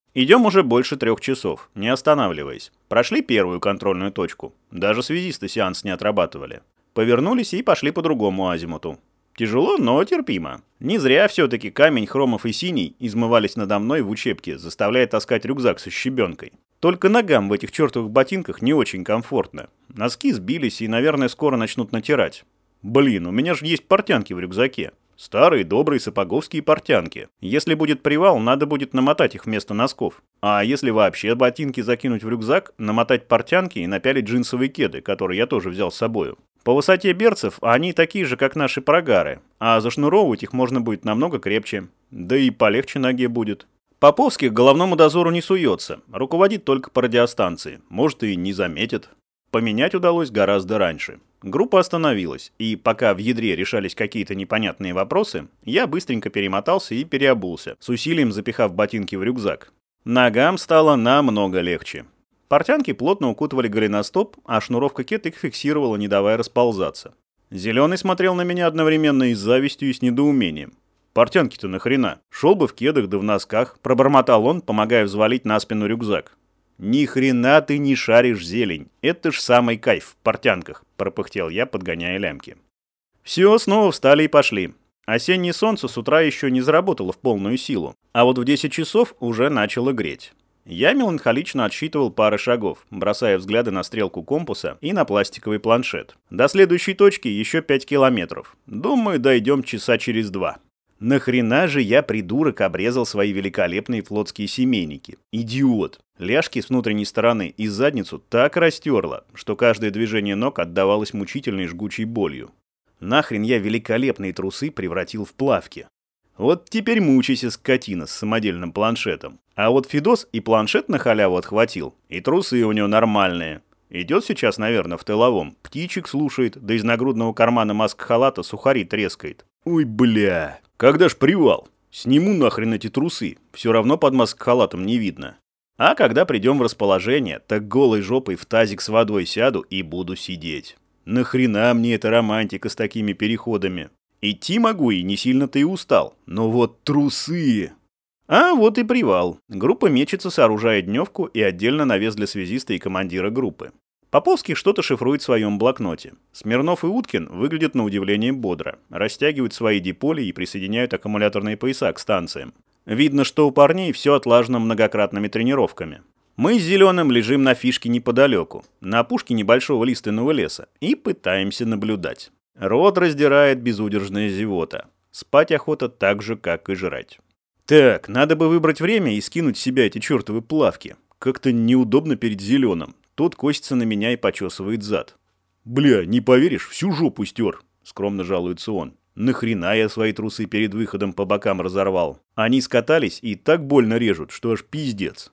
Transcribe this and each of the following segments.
Идем уже больше 3 часов, не останавливаясь. Прошли первую контрольную точку. Даже связисты сеанс не отрабатывали. Повернулись и пошли по другому азимуту. Тяжело, но терпимо. Не зря все-таки камень, хромов и синий измывались надо мной в учебке, заставляя таскать рюкзак со щебенкой. Только ногам в этих чертовых ботинках не очень комфортно. Носки сбились и, наверное, скоро начнут натирать. Блин, у меня же есть портянки в рюкзаке. Старые, добрые сапоговские портянки. Если будет привал, надо будет намотать их вместо носков. А если вообще ботинки закинуть в рюкзак, намотать портянки и напялить джинсовые кеды, которые я тоже взял с собою. По высоте берцев они такие же, как наши прогары, а зашнуровывать их можно будет намного крепче. Да и полегче ноге будет. Поповский к головному дозору не суется, руководит только по радиостанции, может и не заметит. Поменять удалось гораздо раньше. Группа остановилась, и пока в ядре решались какие-то непонятные вопросы, я быстренько перемотался и переобулся, с усилием запихав ботинки в рюкзак. Ногам стало намного легче. Портянки плотно укутывали голеностоп, а шнуровка кет их фиксировала, не давая расползаться. Зеленый смотрел на меня одновременно и с завистью, и с недоумением. «Портянки-то нахрена? Шел бы в кедах да в носках», — пробормотал он, помогая взвалить на спину рюкзак. «Ни хрена ты не шаришь, зелень. Это ж самый кайф в портянках», — пропыхтел я, подгоняя лямки. Все, снова встали и пошли. Осеннее солнце с утра еще не заработало в полную силу, а вот в 10 часов уже начало греть. Я меланхолично отсчитывал пары шагов, бросая взгляды на стрелку компаса и на пластиковый планшет. До следующей точки еще 5 километров. Думаю, дойдем часа через 2. Нахрена же я, придурок, обрезал свои великолепные флотские семейники? Идиот! Ляжки с внутренней стороны и задницу так растерло, что каждое движение ног отдавалось мучительной жгучей болью. Нахрен я великолепные трусы превратил в плавки? Вот теперь мучайся, скотина, с самодельным планшетом. А вот Фидос и планшет на халяву отхватил, и трусы у него нормальные. Идет сейчас, наверное, в тыловом, птичек слушает, да из нагрудного кармана маск-халата сухари трескает. Ой, бля, когда ж привал? Сниму нахрен эти трусы, все равно под маск-халатом не видно. А когда придем в расположение, так голой жопой в тазик с водой сяду и буду сидеть. Нахрена мне эта романтика с такими переходами? Идти могу и не сильно-то и устал, но вот трусы... А вот и привал. Группа мечется, сооружая дневку и отдельно навес для связиста и командира группы. Поповский что-то шифрует в своем блокноте. Смирнов и Уткин выглядят на удивление бодро, растягивают свои диполи и присоединяют аккумуляторные пояса к станциям. Видно, что у парней все отлажено многократными тренировками. Мы с Зеленым лежим на фишке неподалеку, на опушке небольшого лиственного леса, и пытаемся наблюдать. Рот раздирает безудержная зевота. Спать охота так же, как и жрать. Так, надо бы выбрать время и скинуть с себя эти чертовы плавки. Как-то неудобно перед Зеленым. Тот косится на меня и почесывает зад. «Бля, не поверишь, всю жопу стер», — скромно жалуется он. «Нахрена я свои трусы перед выходом по бокам разорвал? Они скатались и так больно режут, что аж пиздец».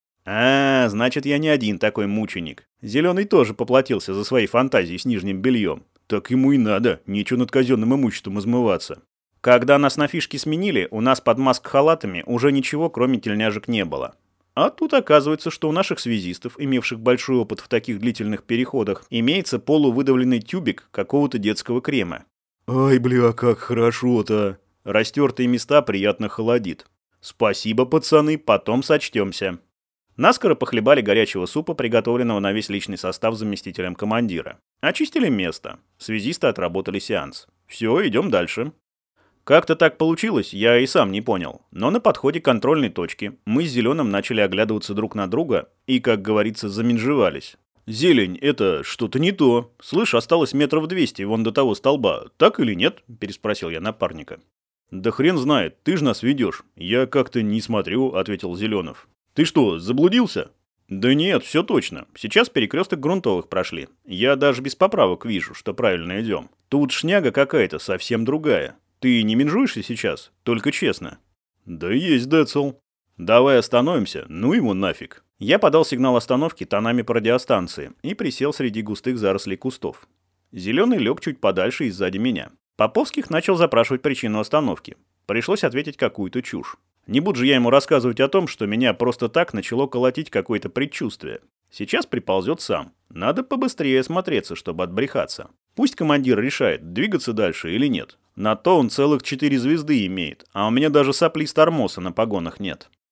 А, значит, я не один такой мученик. Зеленый тоже поплатился за свои фантазии с нижним бельем. Так ему и надо, нечего над казенным имуществом измываться. Когда нас на фишке сменили, у нас под маск-халатами уже ничего, кроме тельняшек, не было. А тут оказывается, что у наших связистов, имевших большой опыт в таких длительных переходах, имеется полувыдавленный тюбик какого-то детского крема. Ай, бля, как хорошо-то. Растертые места приятно холодит. Спасибо, пацаны, потом сочтемся. Наскоро похлебали горячего супа, приготовленного на весь личный состав заместителем командира. Очистили место. Связисты отработали сеанс. Все, идем дальше. Как-то так получилось, я и сам не понял. Но на подходе к контрольной точке мы с Зеленым начали оглядываться друг на друга и, как говорится, заминжевались. «Зелень, это что-то не то. Слышь, осталось 200 метров вон до того столба. Так или нет?» – переспросил я напарника. «Да хрен знает, ты ж нас ведешь». «Я как-то не смотрю», – ответил Зеленов. «Ты что, заблудился?» «Да нет, все точно. Сейчас перекресток грунтовых прошли. Я даже без поправок вижу, что правильно идем. Тут шняга какая-то совсем другая. Ты не минжуешься сейчас? Только честно». «Да есть, Децл». «Давай остановимся, ну его нафиг». Я подал сигнал остановки тонами по радиостанции и присел среди густых зарослей кустов. Зеленый лег чуть подальше и сзади меня. Поповских начал запрашивать причину остановки. Пришлось ответить какую-то чушь. Не буду же я ему рассказывать о том, что меня просто так начало колотить какое-то предчувствие. Сейчас приползет сам. Надо побыстрее осмотреться, чтобы отбрехаться. Пусть командир решает, двигаться дальше или нет. На то он целых 4 звезды имеет, а у меня даже сопли с тормоза на погонах нет.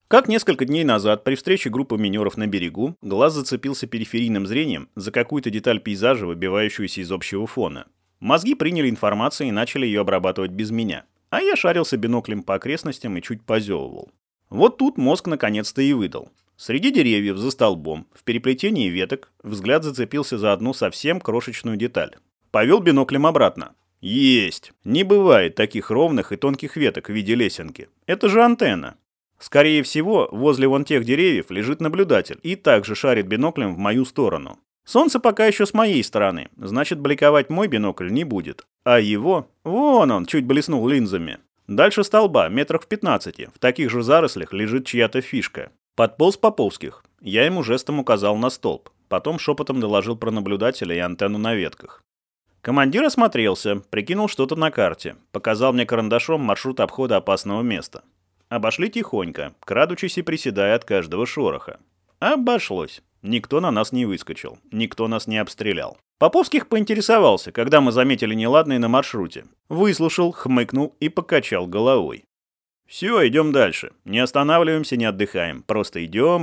Как несколько дней назад при встрече группы минеров на берегу, глаз зацепился периферийным зрением за какую-то деталь пейзажа, выбивающуюся из общего фона. Мозги приняли информацию и начали ее обрабатывать без меня. А я шарился биноклем по окрестностям и чуть позевывал. Вот тут мозг наконец-то и выдал. Среди деревьев, за столбом, в переплетении веток, взгляд зацепился за одну совсем крошечную деталь. Повел биноклем обратно. Есть! Не бывает таких ровных и тонких веток в виде лесенки. Это же антенна. Скорее всего, возле вон тех деревьев лежит наблюдатель и также шарит биноклем в мою сторону. Солнце пока еще с моей стороны, значит, бликовать мой бинокль не будет. А его... Вон он, чуть блеснул линзами. Дальше столба, метрах в 15, в таких же зарослях лежит чья-то фишка. Подполз Поповских. Я ему жестом указал на столб. Потом шепотом доложил про наблюдателя и антенну на ветках. Командир осмотрелся, прикинул что-то на карте. Показал мне карандашом маршрут обхода опасного места. Обошли тихонько, крадучись и приседая от каждого шороха. Обошлось. Никто на нас не выскочил, никто нас не обстрелял. Поповских поинтересовался, когда мы заметили неладное на маршруте. Выслушал, хмыкнул и покачал головой. Все, идем дальше. Не останавливаемся, не отдыхаем. Просто идем.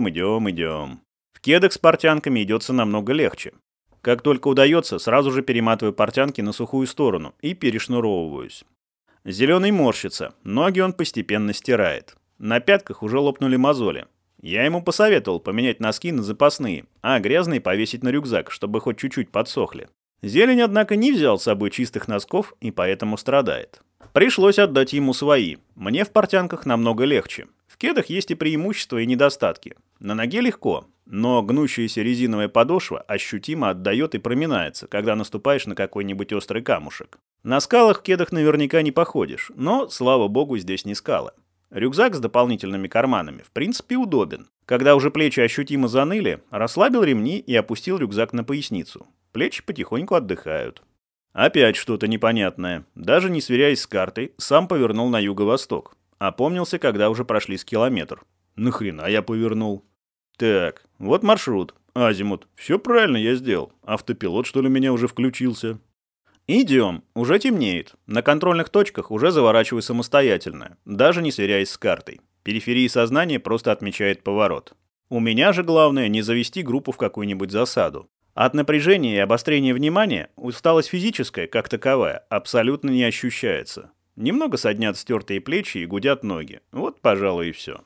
В кедах с портянками идется намного легче. Как только удается, сразу же перематываю портянки на сухую сторону и перешнуровываюсь. Зеленый морщится, ноги он постепенно стирает. На пятках уже лопнули мозоли. Я ему посоветовал поменять носки на запасные, а грязные повесить на рюкзак, чтобы хоть чуть-чуть подсохли. Зелень, однако, не взял с собой чистых носков и поэтому страдает. Пришлось отдать ему свои. Мне в портянках намного легче. В кедах есть и преимущества, и недостатки. На ноге легко, но гнущаяся резиновая подошва ощутимо отдает и проминается, когда наступаешь на какой-нибудь острый камушек. На скалах в кедах наверняка не походишь, но, слава богу, здесь не скалы. Рюкзак с дополнительными карманами в принципе удобен. Когда уже плечи ощутимо заныли, расслабил ремни и опустил рюкзак на поясницу. Плечи потихоньку отдыхают. Опять что-то непонятное. Даже не сверяясь с картой, сам повернул на юго-восток. Опомнился, когда уже прошли с километр. Нахрена я повернул? Так, вот маршрут. Азимут. Все правильно я сделал. Автопилот, что ли, у меня уже включился? Идем. Уже темнеет. На контрольных точках уже заворачиваю самостоятельно, даже не сверяясь с картой. Периферия сознания просто отмечает поворот. У меня же главное не завести группу в какую-нибудь засаду. От напряжения и обострения внимания усталость физическая, как таковая, абсолютно не ощущается. Немного соднят стертые плечи и гудят ноги. Вот, пожалуй, и все.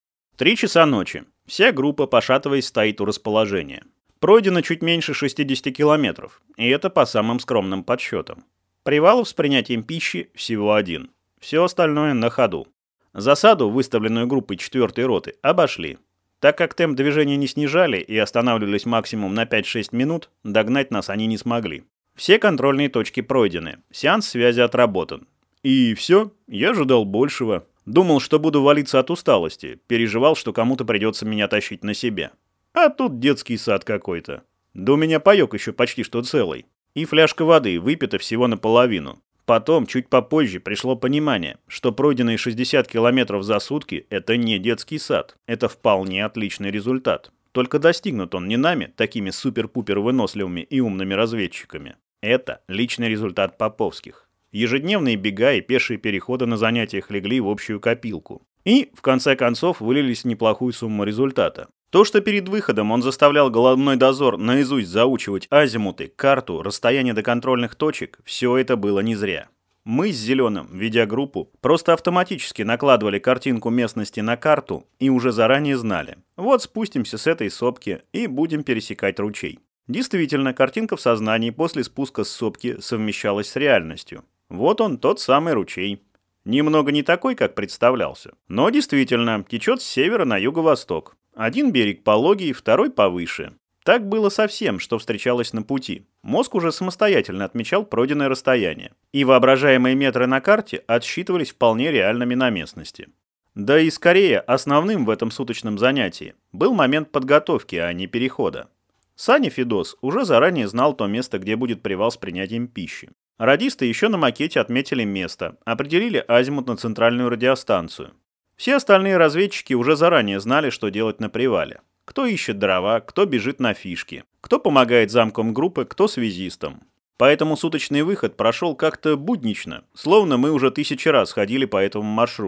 3 часа ночи. Вся группа, пошатываясь, стоит у расположения. Пройдено чуть меньше 60 километров, и это по самым скромным подсчетам. Привалов с принятием пищи всего один. Все остальное на ходу. Засаду, выставленную группой 4-й роты, обошли. Так как темп движения не снижали и останавливались максимум на 5-6 минут, догнать нас они не смогли. Все контрольные точки пройдены, сеанс связи отработан. И все, я ожидал большего. Думал, что буду валиться от усталости, переживал, что кому-то придется меня тащить на себе. А тут детский сад какой-то. Да у меня паёк еще почти что целый. И фляжка воды выпита всего наполовину. Потом, чуть попозже, пришло понимание, что пройденные 60 километров за сутки – это не детский сад. Это вполне отличный результат. Только достигнут он не нами, такими супер-пупер выносливыми и умными разведчиками. Это личный результат Поповских. Ежедневные бега и пешие переходы на занятиях легли в общую копилку. И, в конце концов, вылились в неплохую сумму результата. То, что перед выходом он заставлял головной дозор наизусть заучивать азимуты, карту, расстояние до контрольных точек, все это было не зря. Мы с Зеленым, ведя группу, просто автоматически накладывали картинку местности на карту и уже заранее знали. Вот спустимся с этой сопки и будем пересекать ручей. Действительно, картинка в сознании после спуска с сопки совмещалась с реальностью. Вот он, тот самый ручей. Немного не такой, как представлялся, но действительно течет с севера на юго-восток. Один берег пологий, второй повыше. Так было со всем, что встречалось на пути. Мозг уже самостоятельно отмечал пройденное расстояние, и воображаемые метры на карте отсчитывались вполне реальными на местности. Да и скорее основным в этом суточном занятии был момент подготовки, а не перехода. Саня Федос уже заранее знал то место, где будет привал с принятием пищи. Радисты еще на макете отметили место, определили азимут на центральную радиостанцию. Все остальные разведчики уже заранее знали, что делать на привале. Кто ищет дрова, кто бежит на фишки, кто помогает замкам группы, кто связистам. Поэтому суточный выход прошел как-то буднично, словно мы уже 1000 раз ходили по этому маршруту.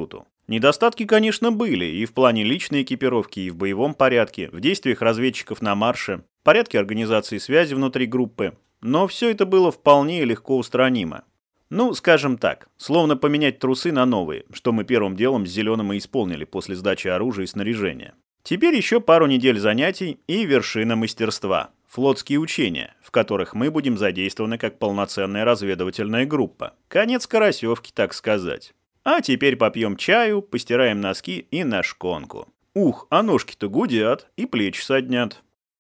Недостатки, конечно, были и в плане личной экипировки, и в боевом порядке, в действиях разведчиков на марше, порядке организации связи внутри группы, но все это было вполне легко устранимо. Ну, скажем так, словно поменять трусы на новые, что мы первым делом с Зеленым и исполнили после сдачи оружия и снаряжения. Теперь еще пару недель занятий и вершина мастерства – флотские учения, в которых мы будем задействованы как полноценная разведывательная группа. Конец карасевки, так сказать. А теперь попьем чаю, постираем носки и на шконку. Ух, а ножки-то гудят и плечи соднят.